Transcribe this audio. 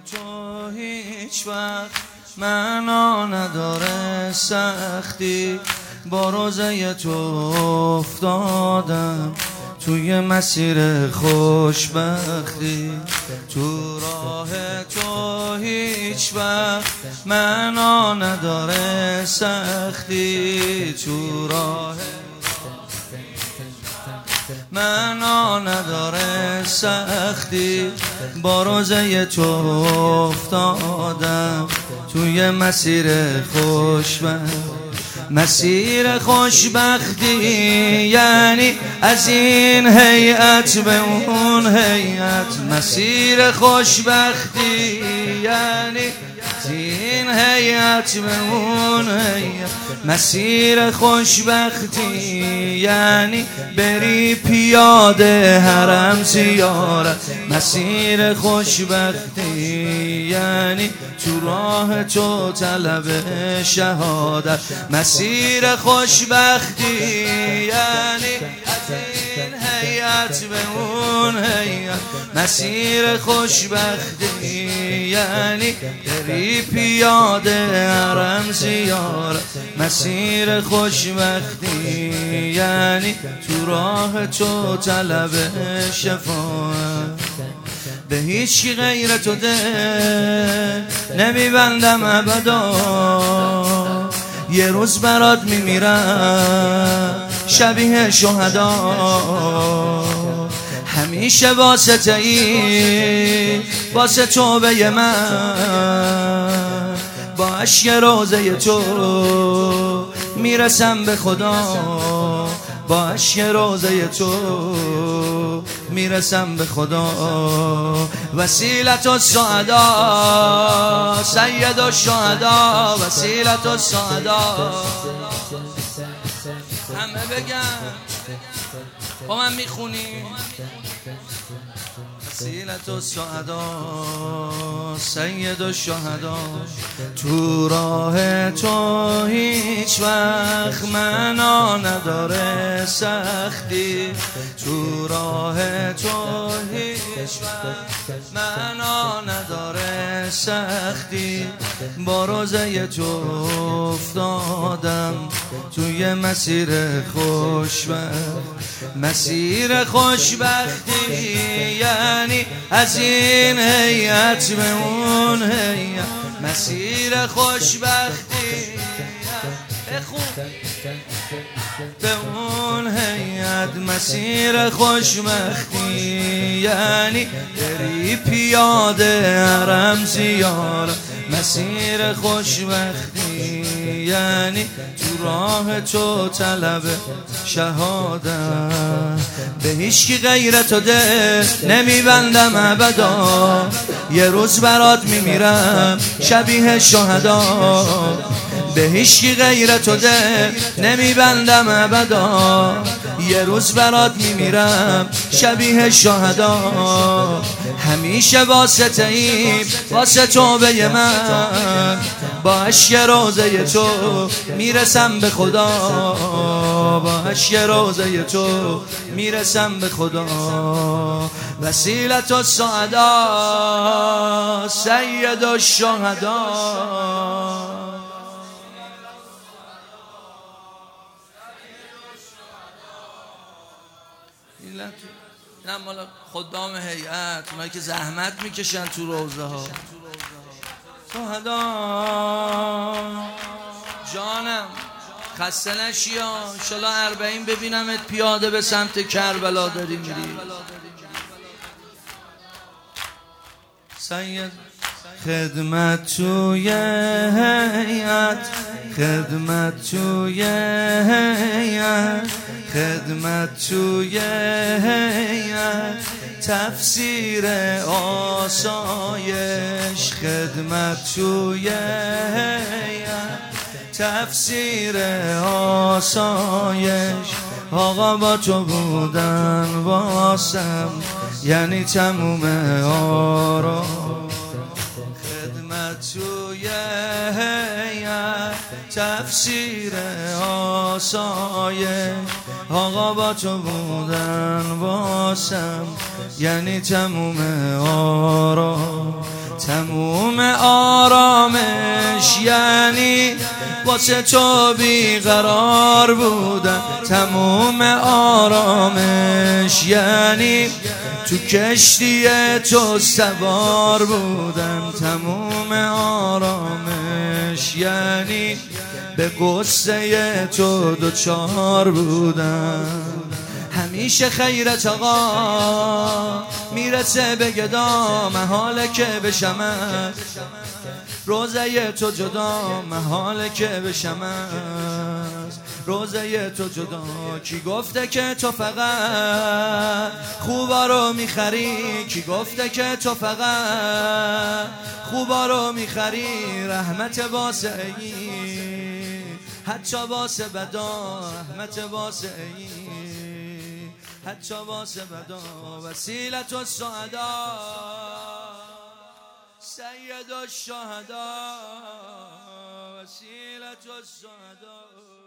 تو هیچ وقت معنا نداره سختی، با روزه تو افتادم توی مسیر خوشبختی. تو راه تو هیچ وقت معنا نداره سختی، تو راه معنا نداره سختی، با روزه تو افتادم توی مسیر خوشبختی. مسیر خوشبختی یعنی از این هیئت به اون هیئت، مسیر خوشبختی یعنی از این هیئت به اون هیئت، مسیر خوشبختی یعنی بری پیاده حرم زیارت، مسیر خوشبختی یعنی تو راه تو طلب شهادت، مسیر خوشبختی یعنی از این هیئت به اون هیئت، مسیر خوشبختی یعنی بری پیاده حرم زیارت، مسیر خوشبختی یعنی تو راه تو طلب شفاعت. به هیچی غیر تو ده نمیبندم ابدا، یه روز برات میمیرم شبیه شهدا، همیشه واسطه ای واسه توبه من، با اشک روزه تو میرسم به خدا، با اشک روزه تو میرسم به خدا. وسیلت السعدا سید الشهدا، وسیلت السعدا. همه بگن با من میخونی. وسیلت السعدا سید الشهدا، تو راه تو هیچ وقت معنا نداره سختی، تو راه تو هیچ وقت معنا نداره سختی، با روزه تو افتادم توی مسیر خوشبخت، مسیر خوشبختی یعنی از این هیئت به اون هیئت، مسیر خوشبختی به اون هیئت، مسیر خوشبختی یعنی بری پیاده حرم زیارت، مسیر خوشبختی یعنی تو راه تو طلب شهادت. به هیچکی غیر تو ده نمیبندم ابدا، یه روز برات میمیرم شبیه شهدا، به هیچکی غیر تو ده نمیبندم ابدا، یه روز برات میمیرم شبیه شهدا، همیشه واسطه ایم واسه توبه من، با اشک روزه تو میرسم به خدا، با اشک روزه تو میرسم به خدا. وسیلت السعدا سید الشهدا. نه مالا خدام هیئت، اونایی که زحمت میکشن تو روزه ها. شهدا جانم خسته نشیا، انشالله 40 ببینمت پیاده به سمت کربلا داری میری. سید خدمت توی هیئت، خدمت توی هیئت، خدمت توی هیئت، تفسیر آسایش، خدمت توی هیئت، تفسیر آسایش. آقا با تو بودن واسم یعنی تموم آرام، خدمت توی هیئت، تفسیر آسایش. آقا با تو بودن واسم یعنی تموم آرام، تموم واسه تو بیقرار بودم تموم آرامش، یعنی تو کشتی تو سوار بودم تموم آرامش، یعنی به قصه تو دوچار بودم. همیشه خیرت آقا میرسه به گدا، محاله که بشمت روزه تو جدا، محاله که بشمت روزه تو جدا. کی گفته که تو فقط خوبا رو میخری، کی گفته که تو فقط خوبا رو میخری. رحمت واسه این حتی واسه بدا، رحمت واسه این حتی واسه بدا. وسیلت السعدا سید الشهدا، وسیلت السعدا.